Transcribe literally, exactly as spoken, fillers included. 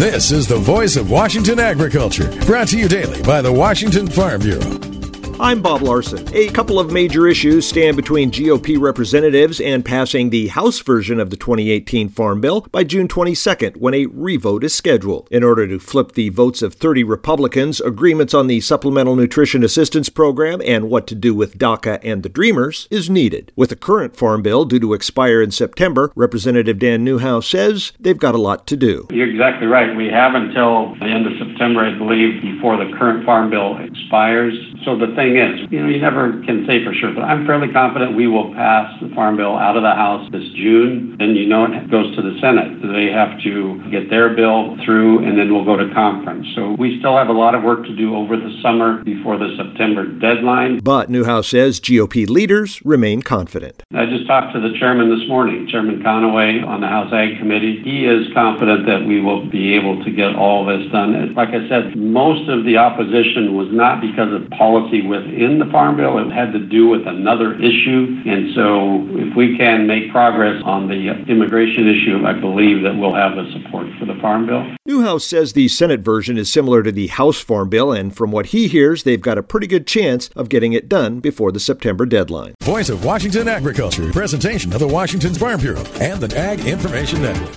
This is the voice of Washington agriculture, brought to you daily by the Washington Farm Bureau. I'm Bob Larson. A couple of major issues stand between G O P representatives and passing the House version of the twenty eighteen Farm Bill by June twenty-second, when a revote is scheduled. In order to flip the votes of thirty Republicans, agreements on the Supplemental Nutrition Assistance Program and what to do with DACA and the Dreamers is needed. With the current Farm Bill due to expire in September, Representative Dan Newhouse says they've got a lot to do. You're exactly right. We have until the end of September, I believe, before the current Farm Bill expires. So the thing is, you know, you never can say for sure, but I'm fairly confident we will pass the Farm Bill out of the House this June. Then you know it goes to the Senate. They have to get their bill through, and then we'll go to conference. So we still have a lot of work to do over the summer before the September deadline. But Newhouse says G O P leaders remain confident. I just talked to the chairman this morning, Chairman Conaway on the House Ag Committee. He is confident that we will be able to get all this done. And like I said, most of the opposition was not because of policy within the Farm Bill. It had to do with another issue. And so if we can make progress on the immigration issue, I believe that we'll have the support for the Farm Bill. Newhouse says the Senate version is similar to the House Farm Bill, and from what he hears, they've got a pretty good chance of getting it done before the September deadline. Voice of Washington agriculture, presentation of the Washington Farm Bureau and the Ag Information Network.